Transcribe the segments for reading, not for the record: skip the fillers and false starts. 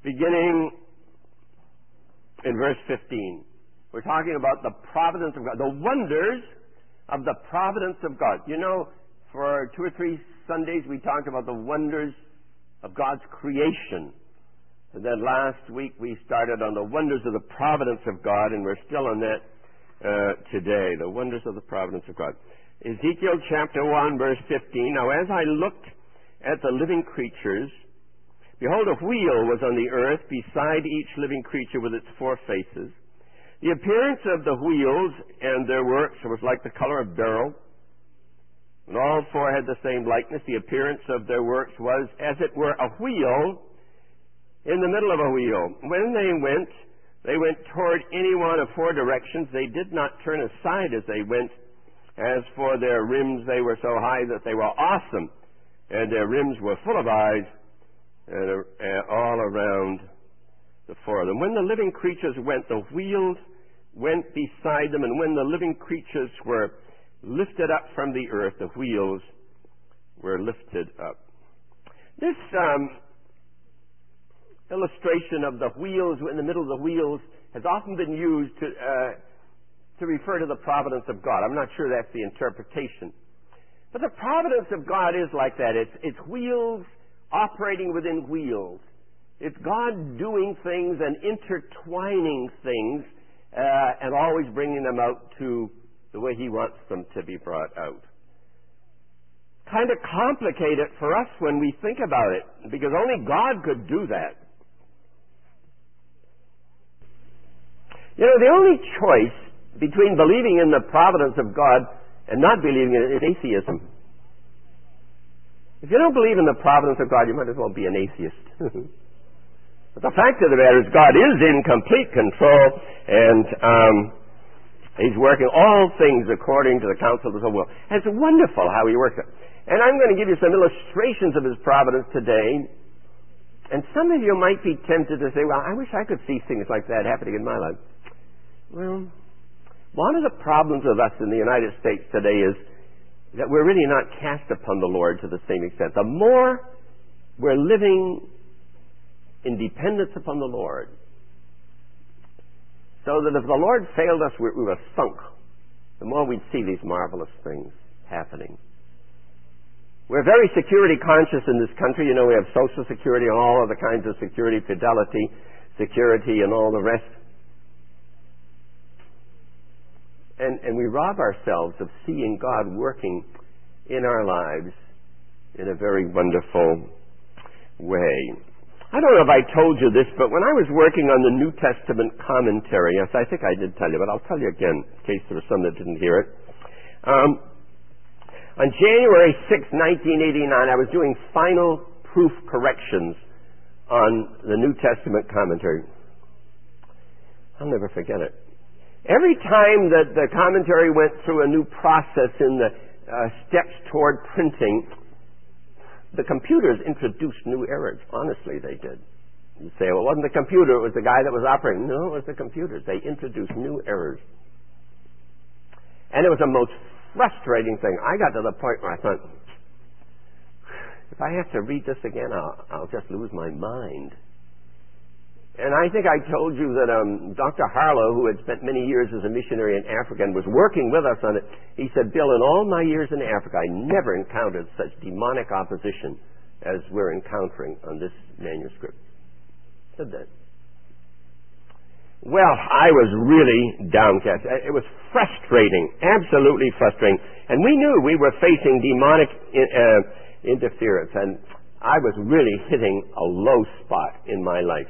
beginning in verse 15. We're talking about the providence of God, the wonders of the providence of God. You know, for 2 or 3 Sundays we talked about the wonders of God's creation. And then last week we started on the wonders of the providence of God, and we're still on that today, the wonders of the providence of God. Ezekiel chapter 1, verse 15. Now as I looked at the living creatures, behold, a wheel was on the earth beside each living creature with its 4 faces. The appearance of the wheels and their works was like the color of beryl, and all 4 had the same likeness. The appearance of their works was as it were a wheel in the middle of a wheel. When they went toward any one of 4 directions. They did not turn aside as they went. As for their rims, they were so high that they were awesome, and their rims were full of eyes all around the 4 of them. When the living creatures went, the wheels went beside them, and when the living creatures were lifted up from the earth, the wheels were lifted up. This illustration of the wheels in the middle of the wheels has often been used to refer to the providence of God. I'm not sure that's the interpretation. But the providence of God is like that. It's wheels operating within wheels. It's God doing things and intertwining things and always bringing them out to the way He wants them to be brought out. Kind of complicated for us when we think about it, because only God could do that. You know, the only choice between believing in the providence of God and not believing in it is atheism. If you don't believe in the providence of God, you might as well be an atheist. But the fact of the matter is God is in complete control, and He's working all things according to the counsel of His own will. And it's wonderful how He works it. And I'm going to give you some illustrations of His providence today. And some of you might be tempted to say, well, I wish I could see things like that happening in my life. Well, one of the problems of us in the United States today is that we're really not cast upon the Lord to the same extent. The more we're living in dependence upon the Lord, so that if the Lord failed us, we were sunk, the more we'd see these marvelous things happening. We're very security conscious in this country. You know, we have Social Security and all other kinds of security, fidelity, security, and all the rest. And we rob ourselves of seeing God working in our lives in a very wonderful way. I don't know if I told you this, but when I was working on the New Testament commentary, yes, I think I did tell you, but I'll tell you again in case there were some that didn't hear it. On January 6, 1989, I was doing final proof corrections on the New Testament commentary. I'll never forget it. Every time that the commentary went through a new process in the steps toward printing, the computers introduced new errors. Honestly, they did. You say, well, it wasn't the computer, it was the guy that was operating. No, it was the computers. They introduced new errors. And it was the most frustrating thing. I got to the point where I thought, if I have to read this again, I'll just lose my mind. And I think I told you that Dr. Harlow, who had spent many years as a missionary in Africa and was working with us on it, he said, Bill, in all my years in Africa, I never encountered such demonic opposition as we're encountering on this manuscript. He said that. Well, I was really downcast. It was frustrating, absolutely frustrating. And we knew we were facing demonic interference, and I was really hitting a low spot in my life.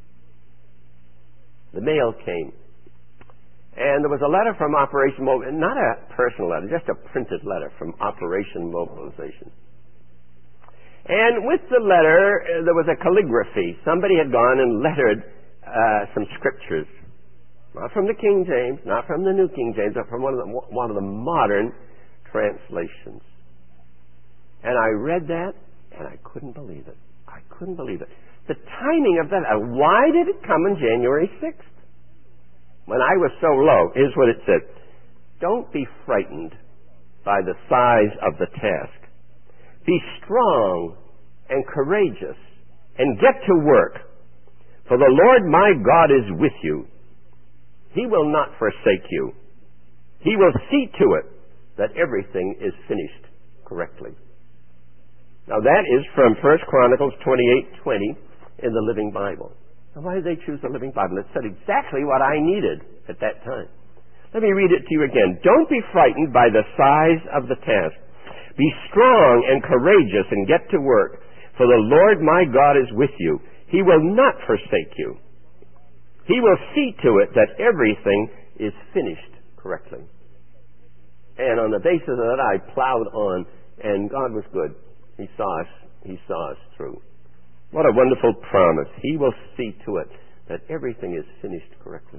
The mail came, and there was a letter from Operation Mobilization, not a personal letter, just a printed letter from Operation Mobilization. And with the letter, there was a calligraphy. Somebody had gone and lettered some scriptures, not from the King James, not from the New King James, but from one of the modern translations. And I read that, and I couldn't believe it. I couldn't believe it. The timing of that, why did it come on January 6th? When I was so low, here's what it said. Don't be frightened by the size of the task. Be strong and courageous and get to work. For the Lord my God is with you. He will not forsake you. He will see to it that everything is finished correctly. Now that is from 1 Chronicles 28:20 in the Living Bible. Now why did they choose the Living Bible? It said exactly what I needed at that time. Let me read it to you again. Don't be frightened by the size of the task. Be strong and courageous and get to work, for the Lord my God is with you. He will not forsake you. He will see to it that everything is finished correctly. And on the basis of that, I plowed on, and God was good. He saw us through. What a wonderful promise. He will see to it that everything is finished correctly.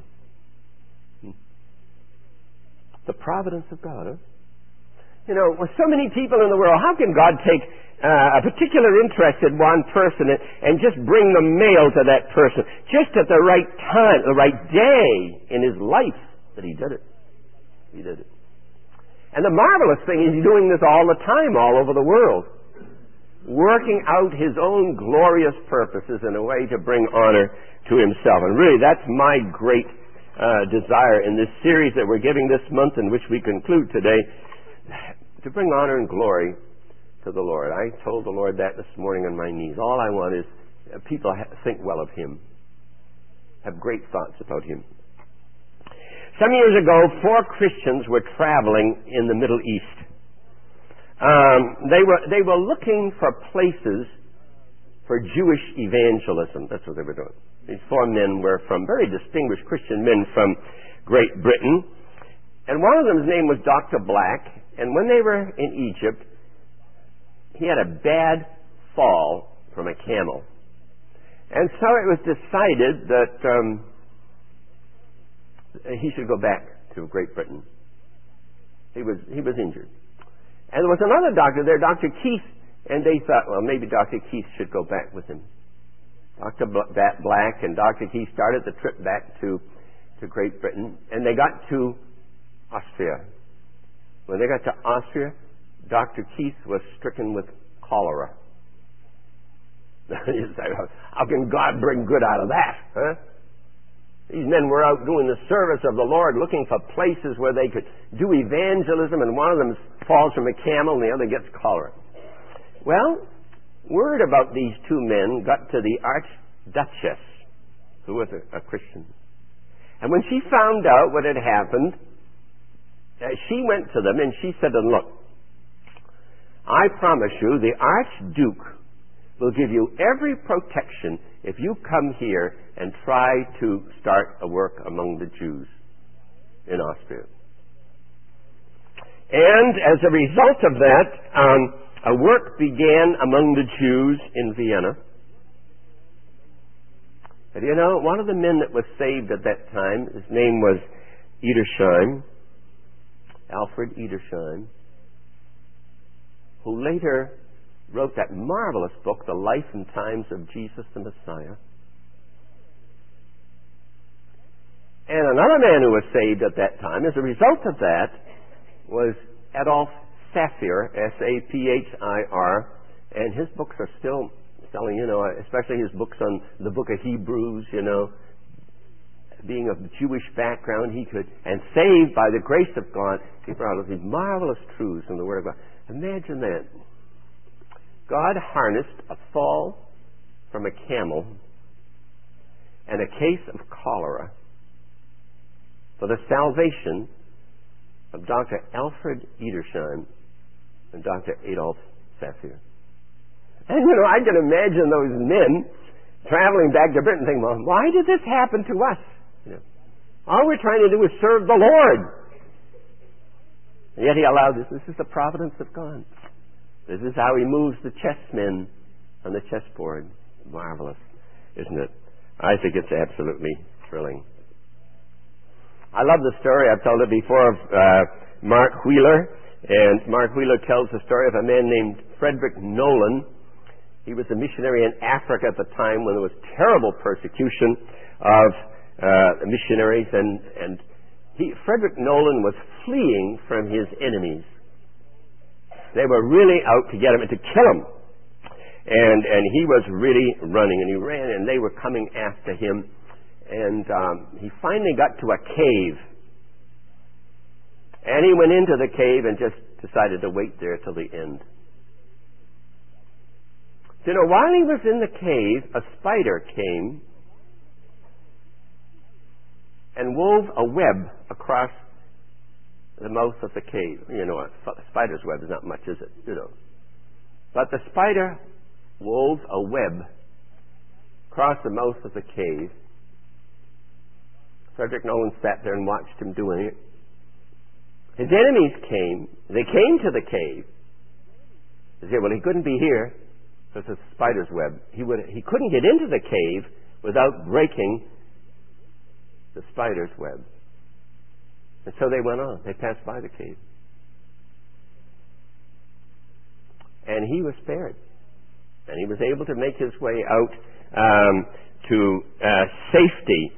The providence of God, huh? You know, with so many people in the world, how can God take a particular interest in one person and just bring the mail to that person just at the right time, the right day in his life that he did it? He did it. And the marvelous thing is he's doing this all the time, all over the world, working out his own glorious purposes in a way to bring honor to himself. And really, that's my great desire in this series that we're giving this month, in which we conclude today, to bring honor and glory to the Lord. I told the Lord that this morning on my knees. All I want is people think well of him, have great thoughts about him. Some years ago, 4 Christians were traveling in the Middle East. They were looking for places for Jewish evangelism. That's what they were doing. These 4 men were from very distinguished Christian men from Great Britain. And one of them's name was Dr. Black. And when they were in Egypt, he had a bad fall from a camel. And so it was decided that he should go back to Great Britain. He was injured. And there was another doctor there, Dr. Keith, and they thought, well, maybe Dr. Keith should go back with him. Dr. Black and Dr. Keith started the trip back to Great Britain, and they got to Austria. When they got to Austria, Dr. Keith was stricken with cholera. You say, how can God bring good out of that? Huh? These men were out doing the service of the Lord, looking for places where they could do evangelism, and one of them falls from a camel and the other gets cholera. Well, word about these 2 men got to the Archduchess, who was a Christian. And when she found out what had happened, she went to them and she said to them, look, I promise you the Archduke will give you every protection if you come here and try to start a work among the Jews in Austria. And as a result of that, a work began among the Jews in Vienna. But you know, one of the men that was saved at that time, his name was Edersheim, Alfred Edersheim, who later wrote that marvelous book, The Life and Times of Jesus the Messiah. And another man who was saved at that time, as a result of that, was Adolf Saphir, S-A-P-H-I-R, and his books are still selling, you know, especially his books on the book of Hebrews, you know. Being of Jewish background, he could, and saved by the grace of God, he brought out these marvelous truths from the Word of God. Imagine that. God harnessed a fall from a camel and a case of cholera for the salvation of Dr. Alfred Edersheim and Dr. Adolf Saphir. And, you know, I can imagine those men traveling back to Britain thinking, well, why did this happen to us? You know, all we're trying to do is serve the Lord. And yet he allowed this. This is the providence of God. This is how he moves the chessmen on the chessboard. Marvelous, isn't it? I think it's absolutely thrilling. I love the story. I've told it before of Mark Wheeler. And Mark Wheeler tells the story of a man named Frederick Nolan. He was a missionary in Africa at the time when there was terrible persecution of missionaries. And Frederick Nolan was fleeing from his enemies. They were really out to get him and to kill him. And he was really running, and he ran, and they were coming after him. And he finally got to a cave. And he went into the cave and just decided to wait there till the end. You know, while he was in the cave, a spider came and wove a web across the mouth of the cave. You know, a spider's web is not much, is it? You know. But the spider wove a web across the mouth of the cave. Frederick Nolan sat there and watched him doing it. His enemies came. They came to the cave. They said, well, he couldn't be here because it's a spider's web. He couldn't get into the cave without breaking the spider's web. And so they went on. They passed by the cave. And he was spared. And he was able to make his way out to safety.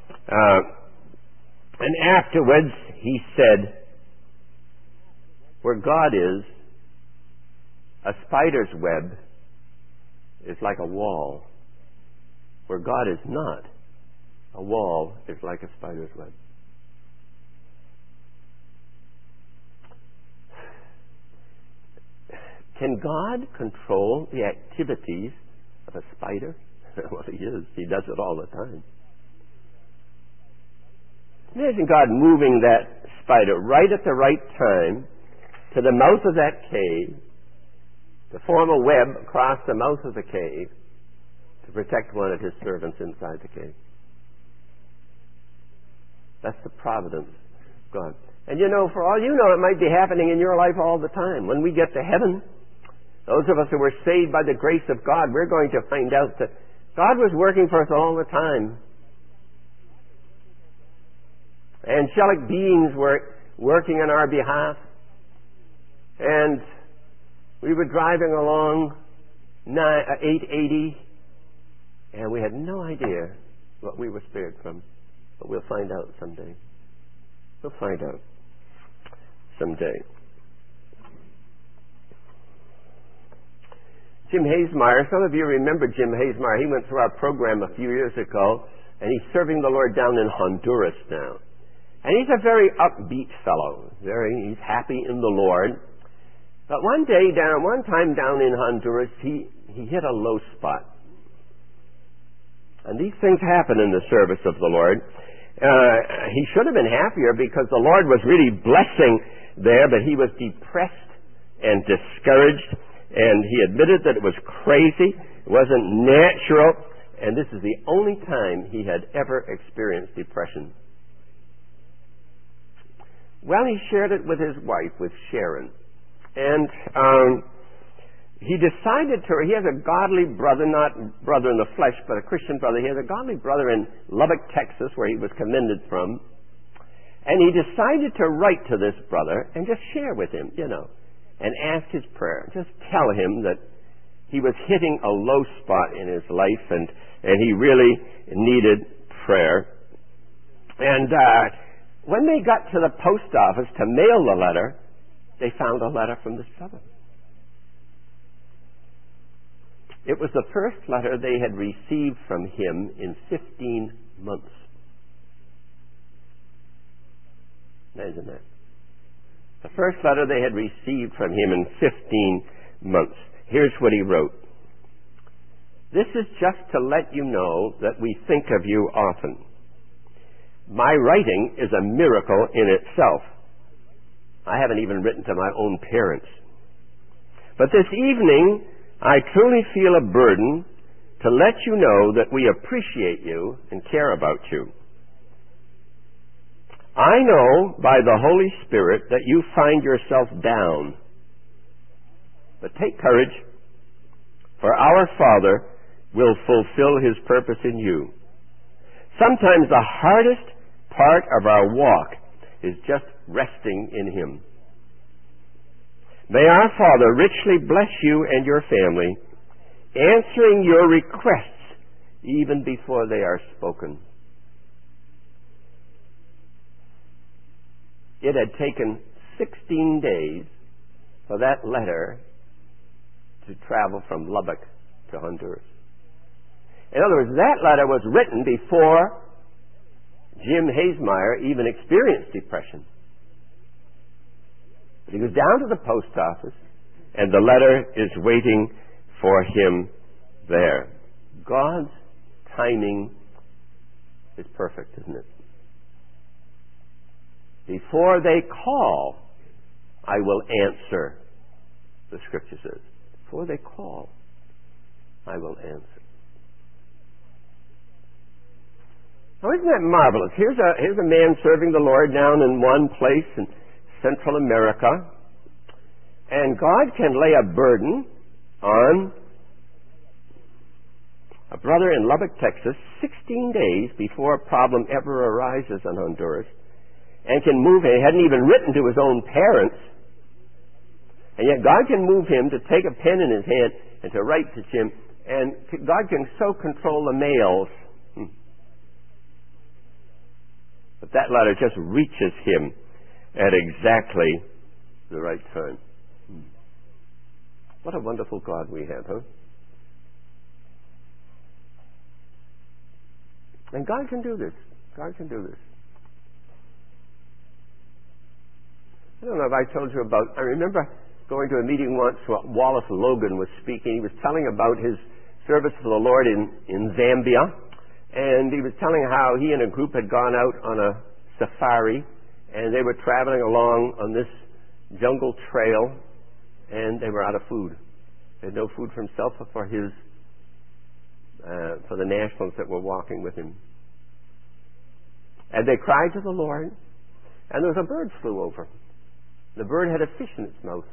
And afterwards, he said, where God is, a spider's web is like a wall. Where God is not, a wall is like a spider's web. Can God control the activities of a spider? Well, he is. He does it all the time. Imagine God moving that spider right at the right time to the mouth of that cave, to form a web across the mouth of the cave to protect one of his servants inside the cave. That's the providence of God. And you know, for all you know, it might be happening in your life all the time. When we get to heaven, those of us who were saved by the grace of God, we're going to find out that God was working for us all the time. Angelic beings were working on our behalf. And we were driving along 880, and we had no idea what we were spared from. But we'll find out someday. We'll find out someday. Jim Hazemeyer, some of you remember Jim Hazemeyer. He went through our program a few years ago, and he's serving the Lord down in Honduras now. And he's a very upbeat fellow. He's happy in the Lord. But one time down in Honduras, he hit a low spot. And these things happen in the service of the Lord. He should have been happier because the Lord was really blessing there, but he was depressed and discouraged, and he admitted that it was crazy, it wasn't natural, and this is the only time he had ever experienced depression. Well, he shared it with his wife, with Sharon. And he decided he has a godly brother, not brother in the flesh, but a Christian brother. He has a godly brother in Lubbock, Texas, where he was commended from. And he decided to write to this brother and just share with him, and ask his prayer. Just tell him that he was hitting a low spot in his life and he really needed prayer. And when they got to the post office to mail the letter, they found a letter from this brother. It was the first letter they had received from him in 15 months. Imagine that. The first letter they had received from him in 15 months. Here's what he wrote. This is just to let you know that we think of you often. My writing is a miracle in itself. I haven't even written to my own parents. But this evening, I truly feel a burden to let you know that we appreciate you and care about you. I know by the Holy Spirit that you find yourself down. But take courage, for our Father will fulfill His purpose in you. Sometimes the hardest part of our walk is just resting in Him. May our Father richly bless you and your family, answering your requests even before they are spoken. It had taken 16 days for that letter to travel from Lubbock to Honduras. In other words, that letter was written before Jim Hazemeyer even experienced depression. He goes down to the post office, and the letter is waiting for him there. God's timing is perfect, isn't it? Before they call, I will answer, the Scripture says. Before they call, I will answer. Now, isn't that marvelous? Here's a man serving the Lord down in one place in Central America, and God can lay a burden on a brother in Lubbock, Texas, 16 days before a problem ever arises in Honduras, and can move him. He hadn't even written to his own parents, and yet God can move him to take a pen in his hand and to write to Jim, and God can so control the mails. But that letter just reaches him at exactly the right time. What a wonderful God we have, huh? And God can do this. God can do this. I don't know if I told you about, I remember going to a meeting once where Wallace Logan was speaking. He was telling about his service for the Lord in Zambia. And he was telling how he and a group had gone out on a safari, and they were traveling along on this jungle trail, and they were out of food. They had no food for himself or for his for the nationals that were walking with him. And they cried to the Lord, and there was a bird flew over. The bird had a fish in its mouth.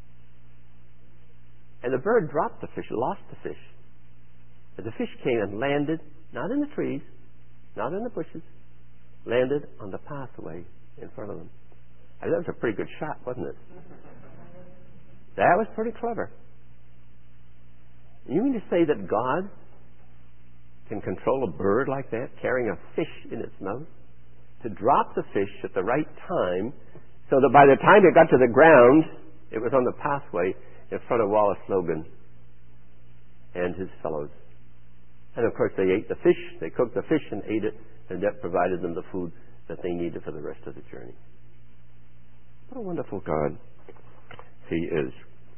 And the bird dropped the fish, lost the fish. And the fish came and landed, not in the trees, not in the bushes, landed on the pathway in front of them. And that was a pretty good shot, wasn't it? That was pretty clever. You mean to say that God can control a bird like that, carrying a fish in its mouth, to drop the fish at the right time, so that by the time it got to the ground, it was on the pathway in front of Wallace Logan and his fellows. And of course they ate the fish, they cooked the fish and ate it, and that provided them the food that they needed for the rest of the journey. What a wonderful God He is.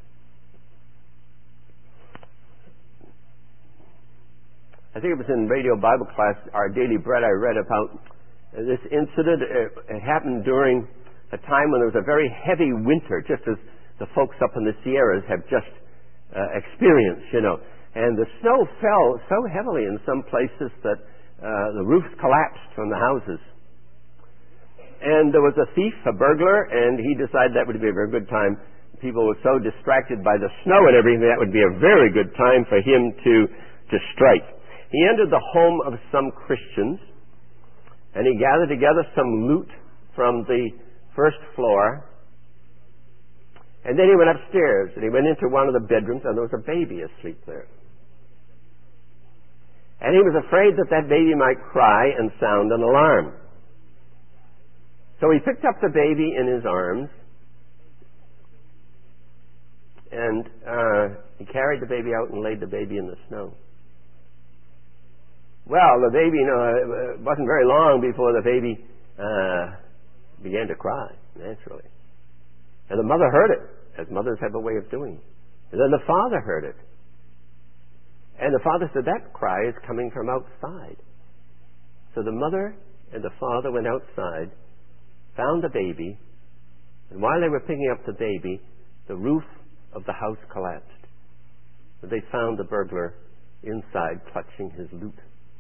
I think it was in radio Bible class, Our Daily Bread, I read about this incident. It happened during a time when there was a very heavy winter, just as the folks up in the Sierras have just experienced, And the snow fell so heavily in some places that the roofs collapsed on the houses. And there was a thief, a burglar, and he decided that would be a very good time. People were so distracted by the snow and everything, that would be a very good time for him to strike. He entered the home of some Christians, and he gathered together some loot from the first floor. And then he went upstairs, and he went into one of the bedrooms, and there was a baby asleep there. And he was afraid that that baby might cry and sound an alarm. So he picked up the baby in his arms, and he carried the baby out and laid the baby in the snow. Well, the baby, it wasn't very long before the baby began to cry, naturally. And the mother heard it, as mothers have a way of doing. And then the father heard it. And the father said, that cry is coming from outside. So the mother and the father went outside, found the baby, and while they were picking up the baby, the roof of the house collapsed. And they found the burglar inside clutching his loot.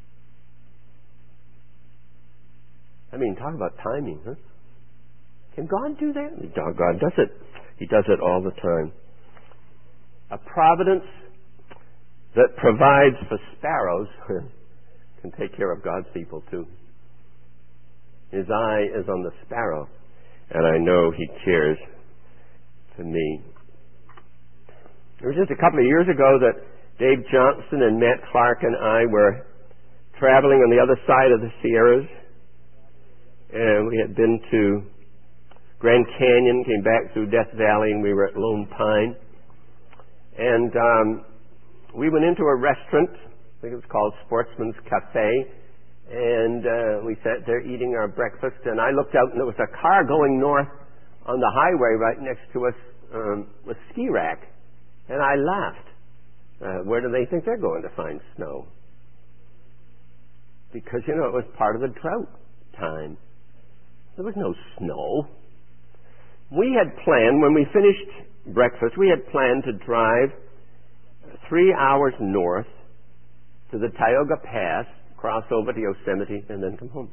I mean, talk about timing, huh? Can God do that? God does it. He does it all the time. A providence that provides for sparrows can take care of God's people too. His eye is on the sparrow, and I know He cares for me. It was just a couple of years ago that Dave Johnson and Matt Clark and I were traveling on the other side of the Sierras, and we had been to Grand Canyon, came back through Death Valley, and we were at Lone Pine. And we went into a restaurant. I think it was called Sportsman's Cafe. And we sat there eating our breakfast. And I looked out, and there was a car going north on the highway right next to us, a ski rack. And I laughed. Where do they think they're going to find snow? Because, it was part of the drought time. There was no snow. We had planned, when we finished breakfast, we had planned to drive 3 hours north to the Tioga Pass, cross over to Yosemite, and then come home.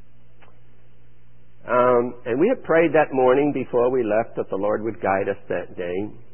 And we had prayed that morning before we left that the Lord would guide us that day.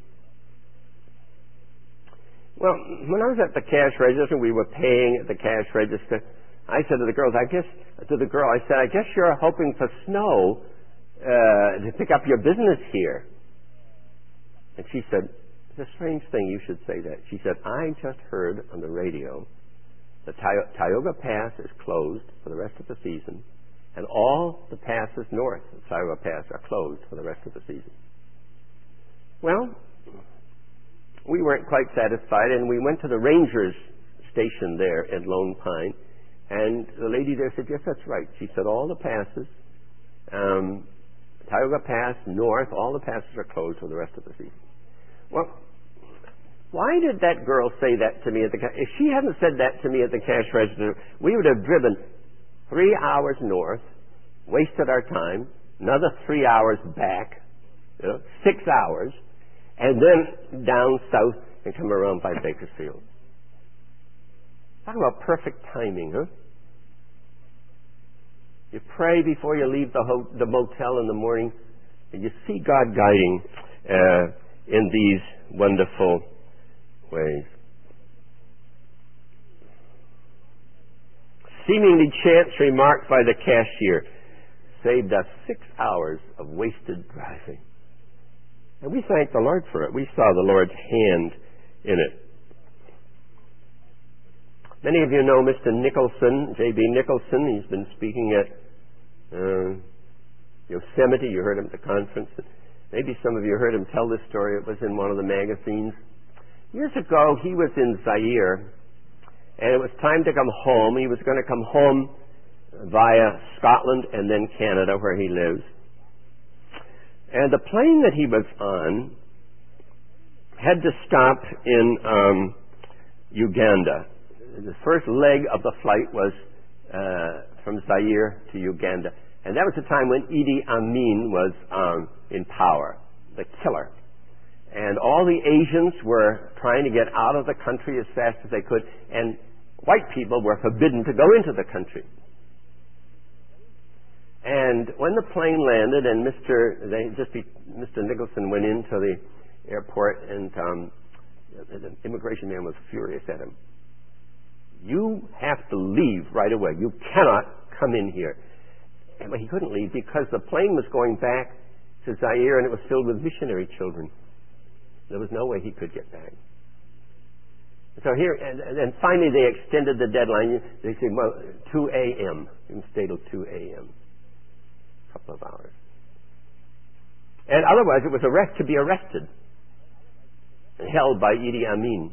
Well, when I was at the cash register, we were paying at the cash register, I said to the girls, I guess you're hoping for snow to pick up your business here. And she said, it's a strange thing you should say that. She said, I just heard on the radio the Tioga Pass is closed for the rest of the season, and all the passes north of Tioga Pass are closed for the rest of the season. Well, we weren't quite satisfied, and we went to the Rangers station there at Lone Pine, and the lady there said, yes, that's right. She said, all the passes, Tioga Pass north, all the passes are closed for the rest of the season. Well, why did that girl say that to me at the cash? If she hadn't said that to me at the cash register, we would have driven 3 hours north, wasted our time, another 3 hours back, 6 hours, and then down south and come around by Bakersfield. Talk about perfect timing, huh? You pray before you leave the motel in the morning, and you see God guiding in these wonderful ways. Seemingly chance remark by the cashier saved us 6 hours of wasted driving. And we thank the Lord for it. We saw the Lord's hand in it. Many of you know Mr. Nicholson, J.B. Nicholson. He's been speaking at Yosemite. You heard him at the conference. Maybe some of you heard him tell this story. It was in one of the magazines. Years ago, he was in Zaire, and it was time to come home. He was going to come home via Scotland and then Canada, where he lives. And the plane that he was on had to stop in Uganda. The first leg of the flight was from Zaire to Uganda. And that was the time when Idi Amin was in power, the killer. And all the Asians were trying to get out of the country as fast as they could, and white people were forbidden to go into the country. And when the plane landed, and Mr. Nicholson went into the airport, and the immigration man was furious at him. You have to leave right away. You cannot come in here. But he couldn't leave because the plane was going back to Zaire, and it was filled with missionary children. There was no way he could get back. So here, and finally they extended the deadline. They said, well, 2 a.m. You can stay till 2 a.m. A couple of hours. And otherwise it was to be arrested and held by Idi Amin.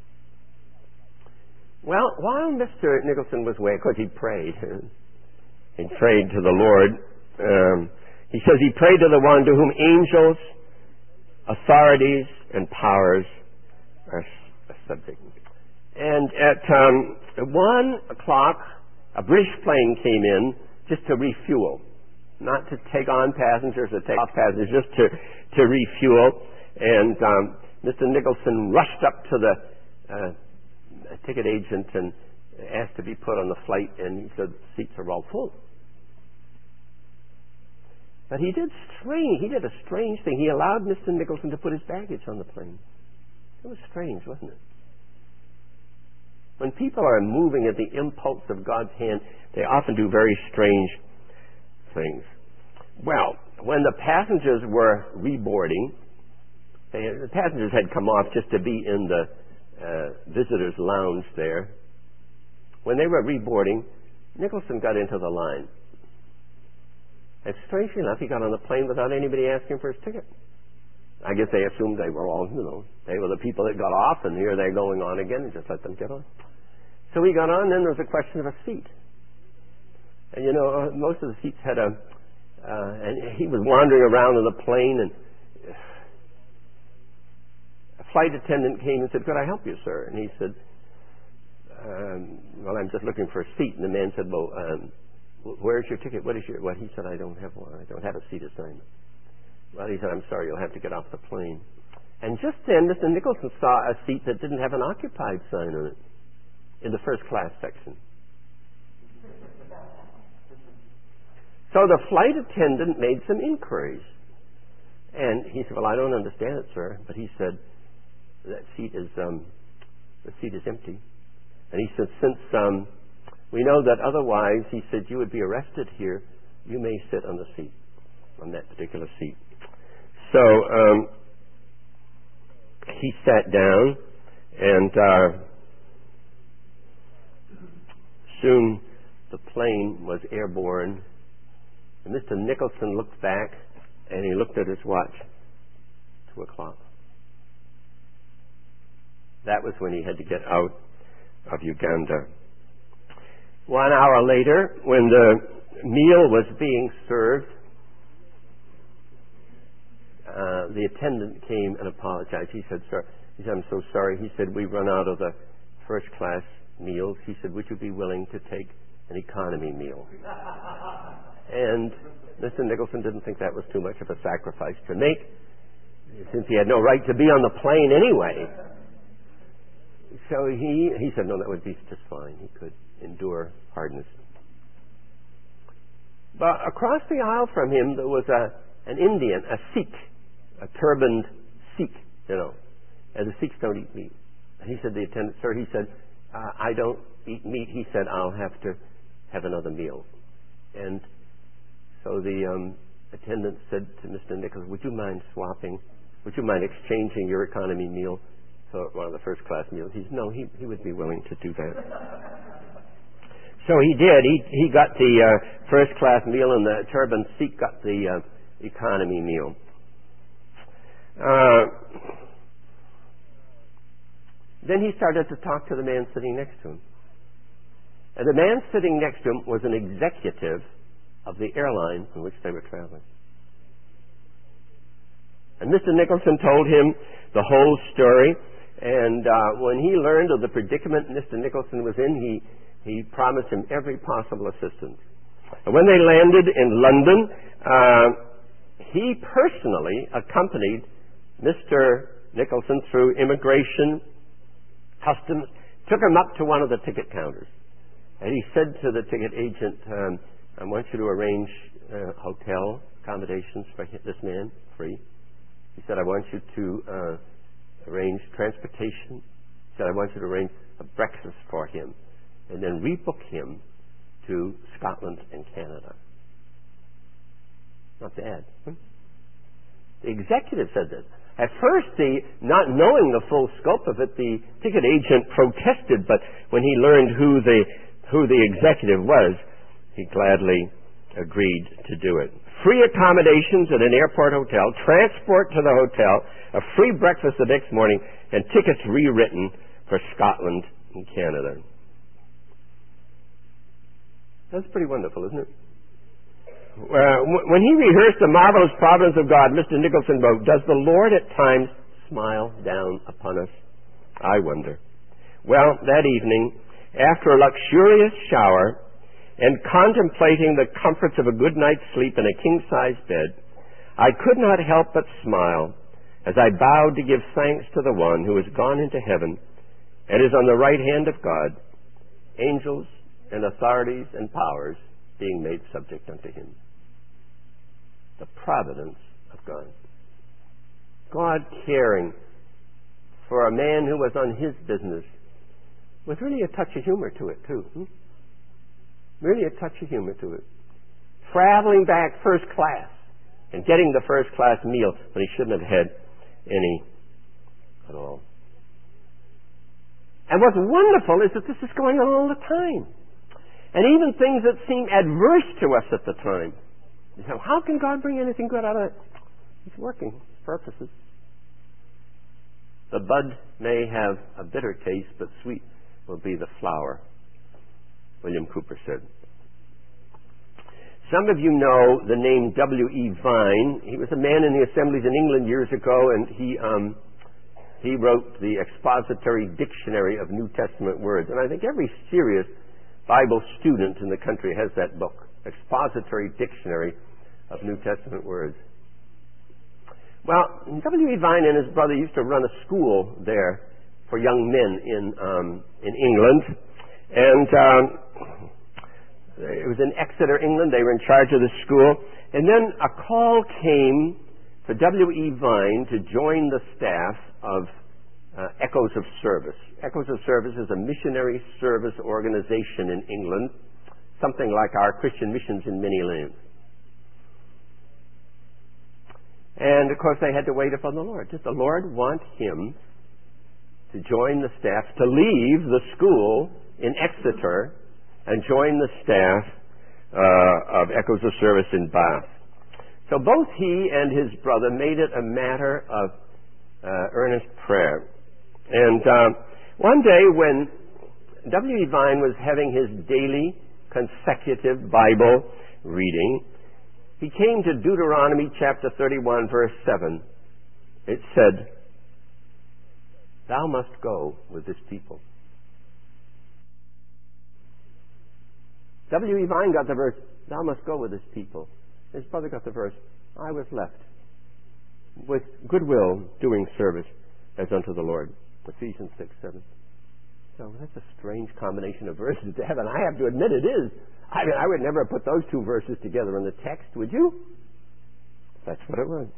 Well, while Mr. Nicholson was away, of course he prayed. He prayed to the Lord. He says he prayed to the one to whom angels, authorities, and powers are subject. And at 1 o'clock, a British plane came in just to refuel, not to take on passengers or take off passengers, just to refuel. And Mr. Nicholson rushed up to the ticket agent and asked to be put on the flight, and he said, seats are all full. But he did a strange thing. He allowed Mr. Nicholson to put his baggage on the plane. It was strange, wasn't it? When people are moving at the impulse of God's hand, they often do very strange things. Well, when the passengers were reboarding, the passengers had come off just to be in the visitors' lounge there. When they were reboarding, Nicholson got into the line. And strangely enough, he got on the plane without anybody asking for his ticket. I guess they assumed they were all, they were the people that got off, and here they're going on again, and just let them get on. So we got on, then there was a question of a seat. And most of the seats had and he was wandering around in the plane, and a flight attendant came and said, "Could I help you, sir?" And he said, "Well, I'm just looking for a seat." And the man said, "Well, where's your ticket? What is your..." Well, he said, "I don't have one. I don't have a seat assignment." Well, he said, "I'm sorry, you'll have to get off the plane." And just then, Mr. Nicholson saw a seat that didn't have an occupied sign on it in the first class section. So the flight attendant made some inquiries. And he said, "Well, I don't understand it, sir." But he said, "The seat is empty." And he said, "Since we know that otherwise," he said, "you would be arrested here, you may sit on the seat, on that particular seat." So he sat down, and soon the plane was airborne. And Mr. Nicholson looked back, and he looked at his watch. 2:00. That was when he had to get out of Uganda. 1 hour later, when the meal was being served, the attendant came and apologized. He said, "Sir," he said, "I'm so sorry." He said, "We run out of the first class meals." He said, "Would you be willing to take an economy meal?" And Mr. Nicholson didn't think that was too much of a sacrifice to make, since he had no right to be on the plane anyway. So he said, "No, that would be just fine." He could endure hardness. But across the aisle from him, there was an Indian, a Sikh, a turbaned Sikh, and the Sikhs don't eat meat. And he said, the attendant, "Sir," he said, "I don't eat meat." He said, "I'll have to have another meal." And so the attendant said to Mr. Nichols, "Would you mind exchanging your economy meal for one of the first class meals?" He said, no, he would be willing to do that. So he did. He got the first class meal, and the turban Sikh got the economy meal. Then he started to talk to the man sitting next to him. And the man sitting next to him was an executive of the airline in which they were traveling. And Mr. Nicholson told him the whole story. And when he learned of the predicament Mr. Nicholson was in, he promised him every possible assistance. And when they landed in London, he personally accompanied Mr. Nicholson through immigration, customs, took him up to one of the ticket counters. And he said to the ticket agent, "I want you to arrange hotel accommodations for this man, free." He said, "I want you to arrange transportation." He said, "I want you to arrange a breakfast for him, and then rebook him to Scotland and Canada." Not bad. The executive said this. At first, not knowing the full scope of it, the ticket agent protested, but when he learned who the executive was, he gladly agreed to do it. Free accommodations at an airport hotel, transport to the hotel, a free breakfast the next morning, and tickets rewritten for Scotland and Canada. That's pretty wonderful, isn't it? When he rehearsed the marvelous providence of God, Mr. Nicholson wrote, "Does the Lord at times smile down upon us? I wonder." Well, that evening, after a luxurious shower and contemplating the comforts of a good night's sleep in a king-size bed, I could not help but smile as I bowed to give thanks to the one who has gone into heaven and is on the right hand of God, angels and authorities and powers being made subject unto him. The providence of God. God caring for a man who was on his business with really a touch of humor to it, too. Really a touch of humor to it. Traveling back first class and getting the first class meal when he shouldn't have had any at all. And what's wonderful is that this is going on all the time. And even things that seem adverse to us at the time. You say, how can God bring anything good out of it? He's working his purposes. The bud may have a bitter taste, but sweet will be the flower, William Cooper said. Some of you know the name W.E. Vine. He was a man in the assemblies in England years ago, and he wrote the Expository Dictionary of New Testament Words. And I think every serious Bible student in the country has that book, Expository Dictionary of New Testament Words. Well, W.E. Vine and his brother used to run a school there for young men in England. And it was in Exeter, England. They were in charge of the school. And then a call came for W.E. Vine to join the staff of Echoes of Service. Echoes of Service is a missionary service organization in England, something like our Christian missions in many lands. And, of course, they had to wait upon the Lord. Did the Lord want him to join the staff, to leave the school in Exeter and join the staff of Echoes of Service in Bath? So both he and his brother made it a matter of earnest prayer. And one day when W.E. Vine was having his daily consecutive Bible reading, he came to Deuteronomy chapter 31, verse 7. It said, "Thou must go with this people." W.E. Vine got the verse, "Thou must go with this people." His brother got the verse, "I was left with goodwill doing service as unto the Lord." Ephesians 6:7. So that's a strange combination of verses to have, and I have to admit it is. I mean, I would never have put those two verses together in the text, would you? That's what it was.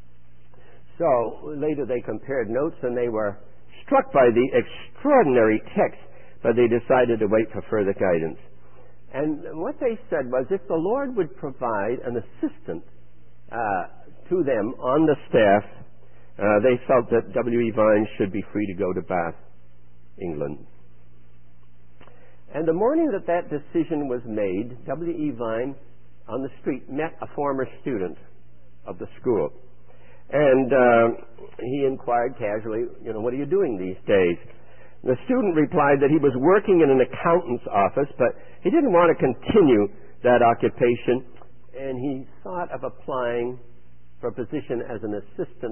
So later they compared notes, and they were struck by the extraordinary text, but they decided to wait for further guidance. And what they said was, if the Lord would provide an assistant to them on the staff, they felt that W.E. Vine should be free to go to Bath, England. And the morning that that decision was made, W.E. Vine on the street met a former student of the school. And he inquired casually, "What are you doing these days?" The student replied that he was working in an accountant's office, but he didn't want to continue that occupation, and he thought of applying for a position as an assistant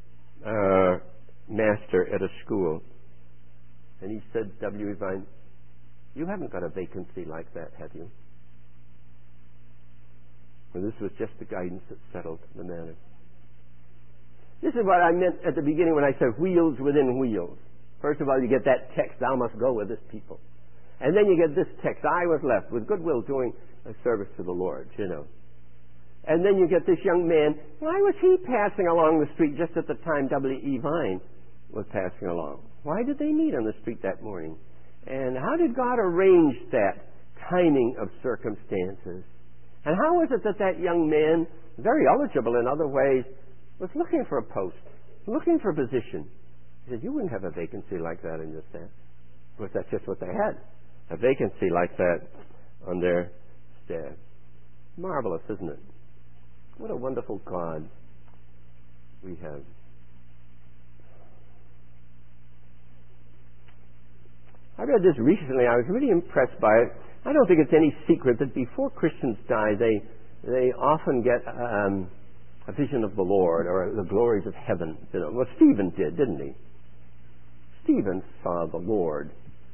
master at a school. And he said, W.E. Vine, "You haven't got a vacancy like that, have you?" And this was just the guidance that settled the matter. This is what I meant at the beginning when I said wheels within wheels. First of all, you get that text, "Thou must go with this people." And then you get this text, "I was left with goodwill doing a service to the Lord," And then you get this young man. Why was he passing along the street just at the time W.E. Vine was passing along? Why did they meet on the street that morning? And how did God arrange that timing of circumstances? And how was it that that young man, very eligible in other ways, was looking for a post, looking for a position? He said, "You wouldn't have a vacancy like that in your staff." Of course, that's just what they had, a vacancy like that on their staff. Marvelous, isn't it? What a wonderful God we have. I read this recently. I was really impressed by it. I don't think it's any secret that before Christians die, they often get a vision of the Lord or the glories of heaven. Well, Stephen did, didn't he? Stephen saw the Lord.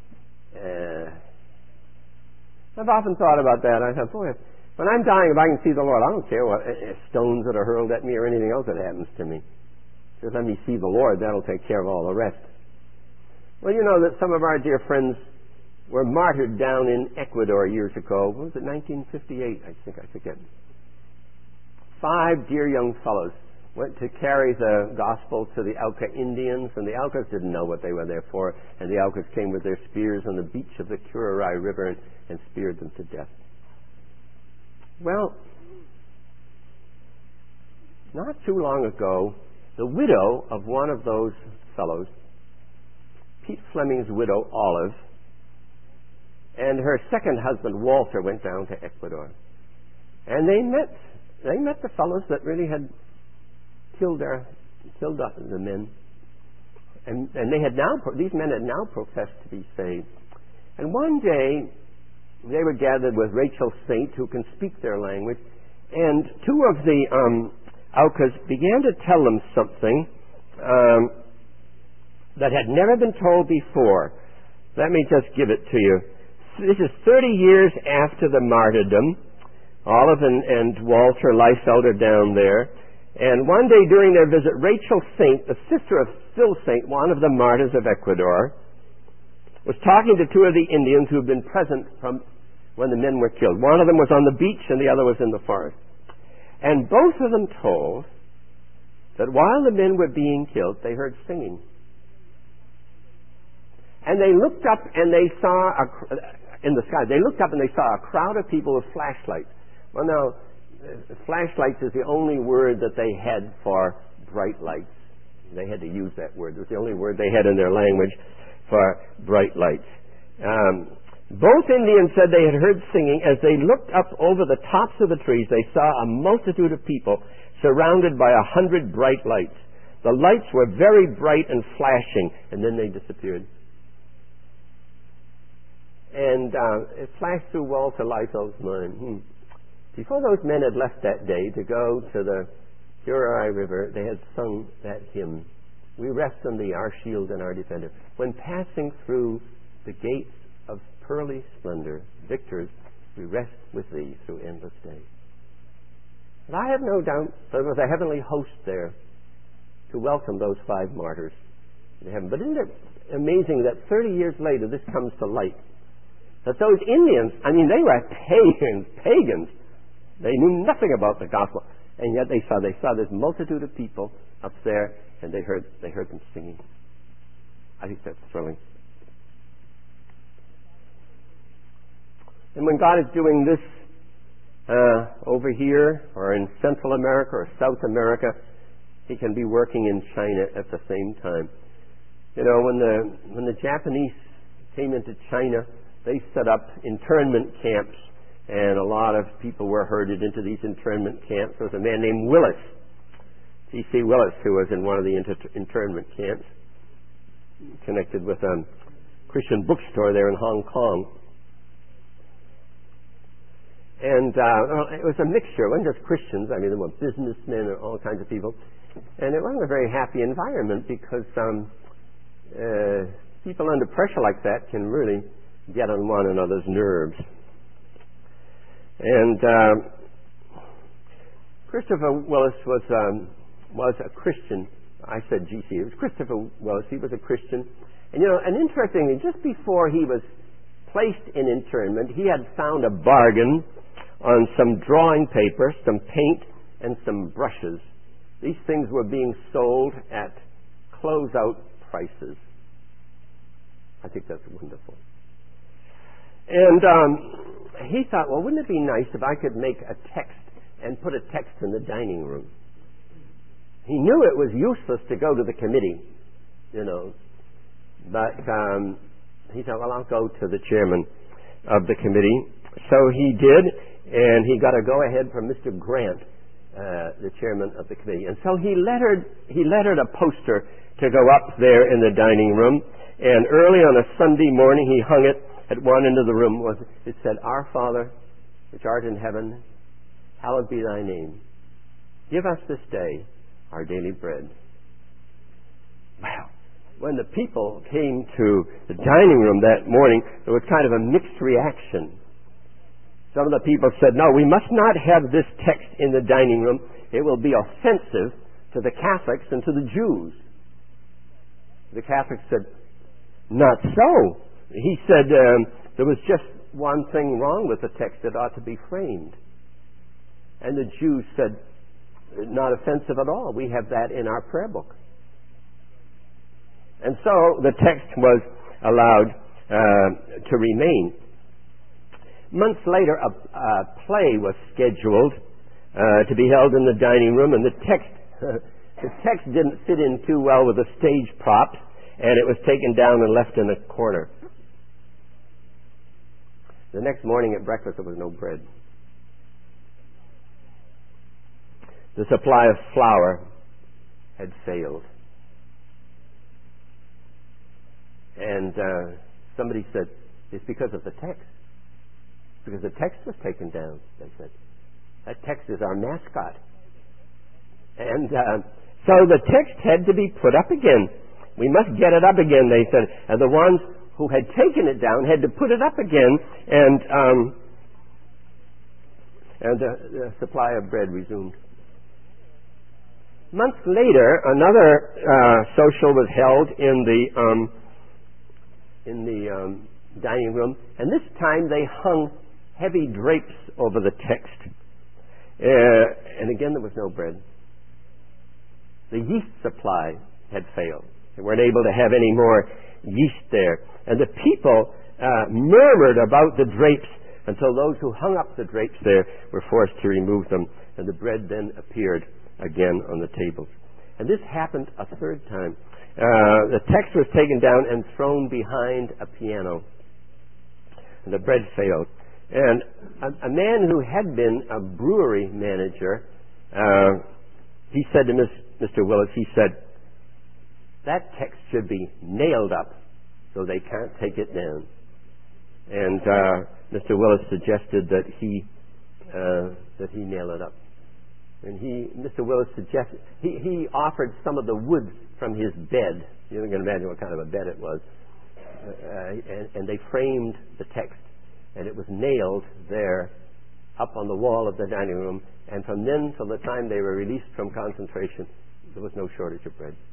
I've often thought about that. I thought, boy, when I'm dying, if I can see the Lord, I don't care what stones that are hurled at me or anything else that happens to me. Just let me see the Lord. That'll take care of all the rest. Well, you know that some of our dear friends were martyred down in Ecuador years ago. What was it, 1958, I forget. 5 dear young fellows went to carry the gospel to the Auca Indians, and the Aucas didn't know what they were there for, and the Aucas came with their spears on the beach of the Curaray River and speared them to death. Well, not too long ago, the widow of one of those fellows, Pete Fleming's widow, Olive, and her second husband, Walter, went down to Ecuador. And they met the fellows that really had killed the men. they had now, these men had now professed to be saved. And one day, they were gathered with Rachel Saint, who can speak their language, and two of the Aucas began to tell them something that had never been told before. Let me just give it to you. This is 30 years after the martyrdom. Olive and Walter Liefeld are down there. And one day during their visit, Rachel Saint, the sister of Phil Saint, one of the martyrs of Ecuador, was talking to two of the Indians who had been present from when the men were killed. One of them was on the beach and the other was in the forest. And both of them told that while the men were being killed, they heard singing. And they looked up and they saw, in the sky, they looked up and they saw a crowd of people with flashlights. Well, now, flashlights is the only word that they had for bright lights. They had to use that word. It was the only word they had in their language for bright lights. Both Indians said they had heard singing. As they looked up over the tops of the trees, they saw a multitude of people surrounded by 100 bright lights. The lights were very bright and flashing, and then they disappeared. And it flashed through Walter Liefeld's mind. Before those men had left that day to go to the Uri River, they had sung that hymn. We rest on thee, our shield and our defender. When passing through the gates of pearly splendor, victors, we rest with thee through endless days. And I have no doubt there was a heavenly host there to welcome those 5 martyrs in heaven. But isn't it amazing that 30 years later this comes to light? That those Indians, I mean, they were pagans. They knew nothing about the gospel. And yet they saw this multitude of people up there, and they heard them singing. I think that's thrilling. And when God is doing this over here, or in Central America, or South America, He can be working in China at the same time. You know, when the Japanese came into China, they set up internment camps, and a lot of people were herded into these internment camps. There was a man named Willis, G.C. Willis, who was in one of the internment camps, connected with a Christian bookstore there in Hong Kong. And it was a mixture. It wasn't just Christians. I mean, there were businessmen and all kinds of people. And it wasn't a very happy environment because people under pressure like that can really get on one another's nerves. And Christopher Willis was a Christian. I said GC. It was Christopher Willis. He was a Christian. And you know, and interestingly, just before he was placed in internment, he had found a bargain on some drawing paper, some paint, and some brushes. These things were being sold at closeout prices. I think that's wonderful. And he thought, well, wouldn't it be nice if I could make a text and put a text in the dining room? He knew it was useless to go to the committee, you know, but he thought, well, I'll go to the chairman of the committee. So he did, and he got a go-ahead from Mr. Grant, the chairman of the committee. And so he lettered a poster to go up there in the dining room, and early on a Sunday morning he hung it at one end of the room. It said, Our Father, which art in heaven, hallowed be thy name. Give us this day our daily bread. Wow. When the people came to the dining room that morning, there was kind of a mixed reaction. Some of the people said, no, we must not have this text in the dining room. It will be offensive to the Catholics and to the Jews. The Catholics said, not so. He said there was just one thing wrong with the text. It ought to be framed. And the Jews said, not offensive at all. We have that in our prayer book. And so the text was allowed to remain. Months later, a play was scheduled to be held in the dining room, and the text didn't fit in too well with the stage props, and it was taken down and left in a corner. The next morning at breakfast, there was no bread. The supply of flour had failed. And somebody said, it's because of the text. Because the text was taken down, they said. That text is our mascot. And so the text had to be put up again. We must get it up again, they said. And the ones who had taken it down had to put it up again, and the supply of bread resumed. Months later, another social was held in the dining room, and this time they hung heavy drapes over the text. And again, there was no bread. The yeast supply had failed. They weren't able to have any more yeast there. And the people murmured about the drapes until those who hung up the drapes there were forced to remove them. And the bread then appeared again on the tables. And this happened a third time. The text was taken down and thrown behind a piano. And the bread failed. And a man who had been a brewery manager, he said to Mr. Willis, he said, that text should be nailed up so they can't take it down. And Mr. Willis suggested that he nail it up. And Mr. Willis suggested, he offered some of the wood from his bed. You can imagine what kind of a bed it was. And they framed the text. And it was nailed there up on the wall of the dining room. And from then till the time they were released from concentration, there was no shortage of bread.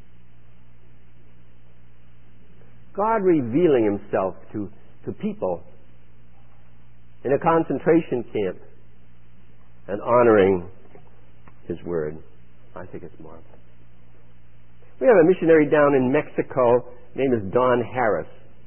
God revealing himself to people in a concentration camp and honoring his word. I think it's marvelous. We have a missionary down in Mexico. His name is Don Harris.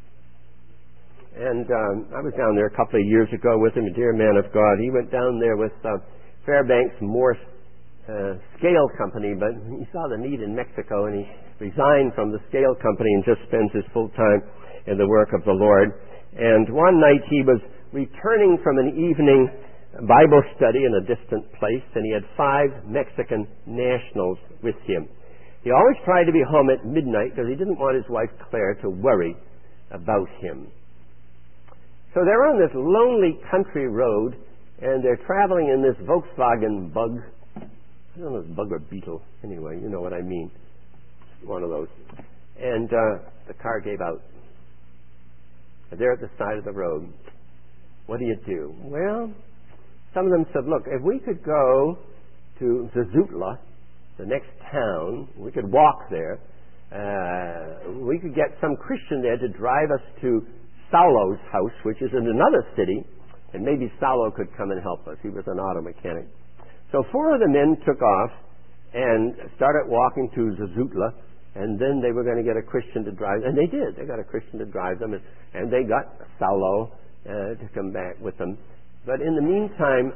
And I was down there a couple of years ago with him, a dear man of God. He went down there with Fairbanks Morse Scale Company, but he saw the need in Mexico, and he resigned from the Scale Company and just spends his full time in the work of the Lord. And one night he was returning from an evening Bible study in a distant place, and he had 5 Mexican nationals with him. He always tried to be home at midnight because he didn't want his wife Claire to worry about him. So they're on this lonely country road, and they're traveling in this Volkswagen Bug. I don't know if it's Bug or Beetle. Anyway, you know what I mean. One of those. And the car gave out. And they're at the side of the road. What do you do? Well, some of them said, look, if we could go to Zazutla, the next town, we could walk there. We could get some Christian there to drive us to Saulo's house, which is in another city, and maybe Saulo could come and help us. He was an auto mechanic. So 4 of the men took off and started walking to Zazutla, and then they were going to get a Christian to drive, and they did. They got a Christian to drive them, and they got Saulo to come back with them. But in the meantime,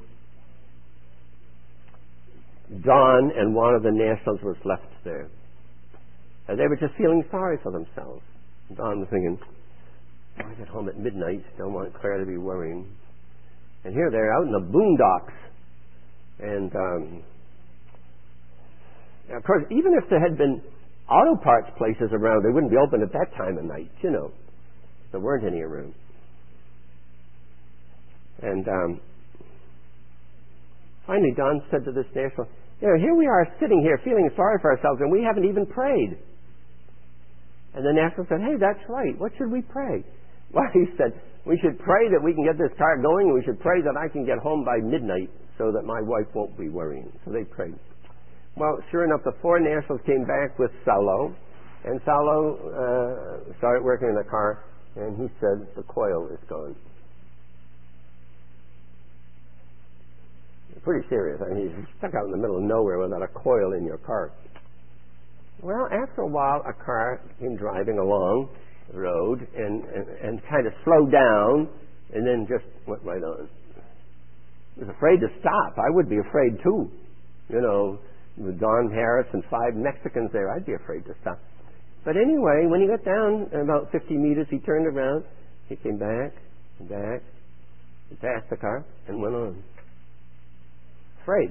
Don and one of the nationals was left there. And they were just feeling sorry for themselves. Don was thinking, I get home at midnight, don't want Claire to be worrying. And here they're out in the boondocks. And of course, even if there had been auto parts places around, they wouldn't be open at that time of night, you know. There weren't any around. And finally, Don said to this national, here we are sitting here feeling sorry for ourselves, and we haven't even prayed. And the national said, hey, that's right. What should we pray? Well, he said, we should pray that we can get this car going, and we should pray that I can get home by midnight so that my wife won't be worrying. So they prayed. Well, sure enough, the 4 nationals came back with Saulo, and Saulo started working in the car, and he said, the coil is gone. Pretty serious. I mean, you're stuck out in the middle of nowhere without a coil in your car. Well, after a while, a car came driving along the road and kind of slowed down and then just went right on. I was afraid to stop. I would be afraid too. You know, with Don Harris and 5 Mexicans there, I'd be afraid to stop. But anyway, when he got down about 50 meters, he turned around, he came back, and he passed the car and went on. Afraid.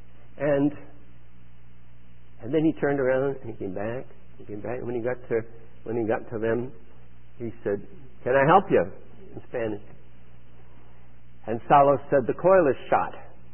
And then he turned around and he came back. And when he got to when he got to them, he said, "Can I help you?" in Spanish. And Saulo said, "The coil is shot."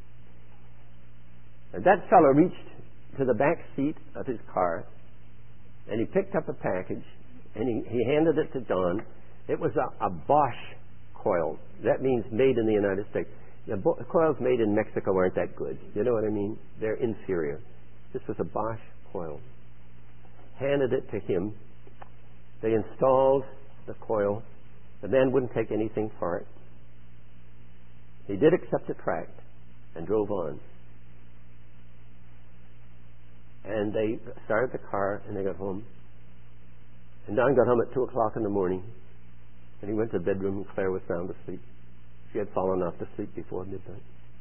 And that fellow reached to the back seat of his car, and he picked up a package, and he handed it to Don. It was a Bosch coil. That means made in the United States. The coils made in Mexico aren't that good. You know what I mean? They're inferior. This was a Bosch coil. Handed it to him. They installed the coil. The man wouldn't take anything for it. He did accept a tract and drove on. And they started the car and they got home. And Don got home at 2 o'clock in the morning. And he went to the bedroom and Claire was sound asleep. She had fallen off to sleep before midnight.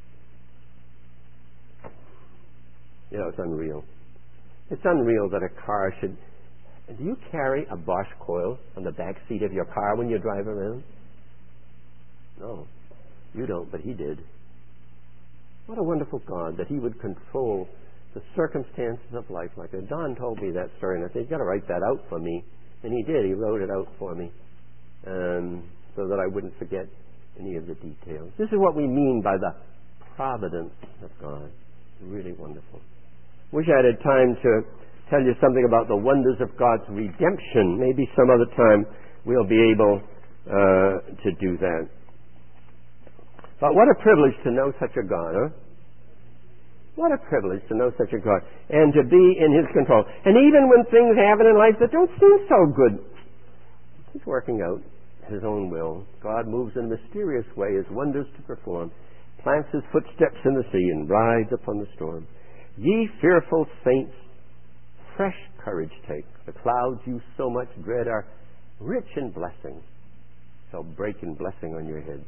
You know, it's unreal. It's unreal that a car should... Do you carry a Bosch coil on the back seat of your car when you drive around? No, you don't, but he did. What a wonderful God that he would control the circumstances of life like that. Don told me that story, and I said, "You've got to write that out for me." And he did. He wrote it out for me so that I wouldn't forget any of the details. This is what we mean by the providence of God. Really wonderful. Wish I had time to tell you something about the wonders of God's redemption. Maybe some other time we'll be able to do that. But what a privilege to know such a God, huh? What a privilege to know such a God and to be in His control. And even when things happen in life that don't seem so good, He's working out His own will. God moves in a mysterious way, His wonders to perform, plants His footsteps in the sea and rides upon the storm. Ye fearful saints, fresh courage take. The clouds you so much dread are rich in blessing, shall break in blessing on your heads.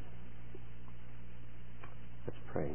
Let's pray.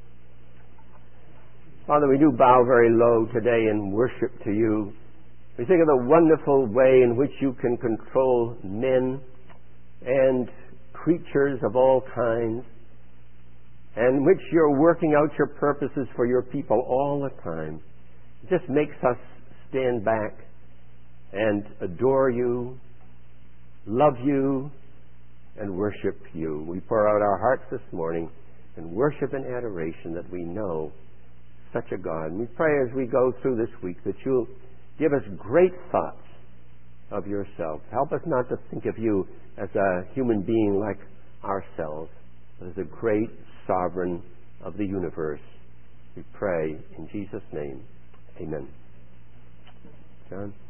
Father, we do bow very low today in worship to you. We think of the wonderful way in which you can control men and creatures of all kinds, and in which you're working out your purposes for your people all the time. It just makes us stand back and adore you, love you, and worship you. We pour out our hearts this morning in worship and adoration that we know such a God. And we pray as we go through this week that you'll give us great thoughts of yourself. Help us not to think of you as a human being like ourselves, but as a great sovereign of the universe. We pray in Jesus' name. Amen. John?